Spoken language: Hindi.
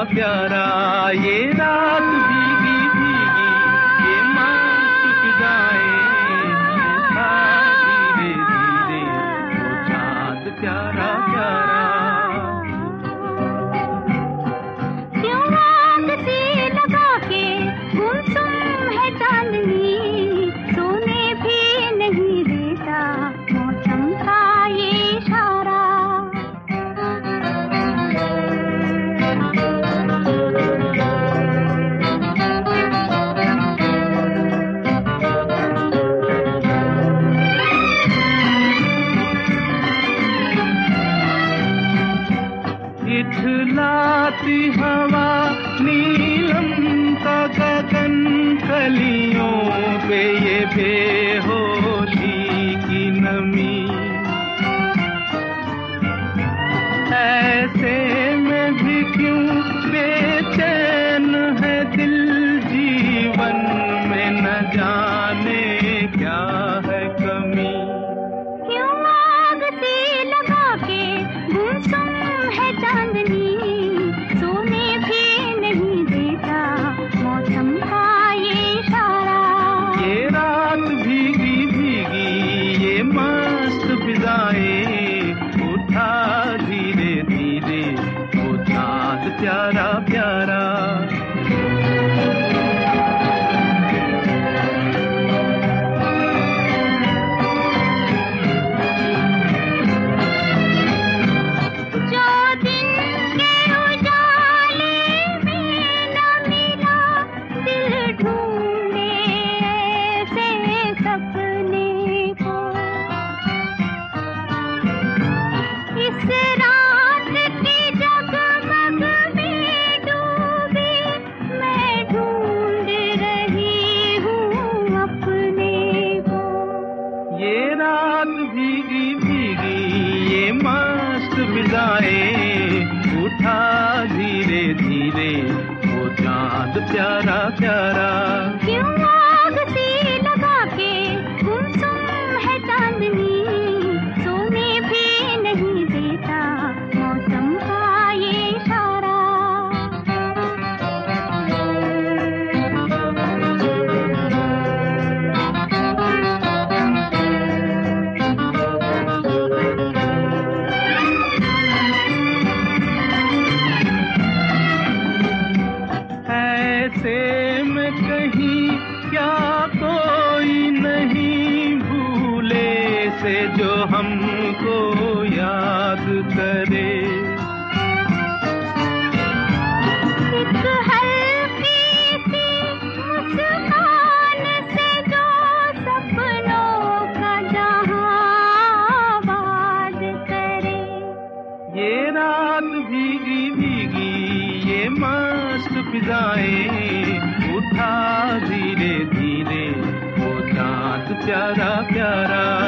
प्यारा। ये रात भीगी भीगी ये मस्त फिजाएं, धीरे धीरे वो चाँद प्यारा प्यारा। क्यों आग से लगा के गुमसुम है चांदनी, सोने भी नहीं देता मौसम का ये इशारा। इठलाती हवा नीलम का गगन, कलियों पे ये बेहोशी की नमी। ऐसे में भी क्यों बेचैन है दिल, जीवन में न जाने क्या है कमी। क्यों आग से लगा के गुमसुम है चांदनी, सोने भी नहीं देता मौसम का ये इशारा। ये रात भीगी भीगी ये मस्त फिजाएं, उठा धीरे धीरे वो चाँद प्यारा प्यारा। ये रात भीगी भीगी ये मस्त फिजाएं, उठा धीरे धीरे वो चाँद प्यारा प्यारा। क्यों आग से लगा के गुमसुम है चांदनी, सोने भी नहीं देता मौसम का ये इशारा। ऐसे में कहीं क्या कोई नहीं भूले से जो हमको याद करे। एक हल्की सी मुस्कान से जो सपनों का जहां आबाद करे। ये रात भीगी भीगी ये मस्त फिजाएं, उठा धीरे धीरे वो चाँद प्यारा प्यारा।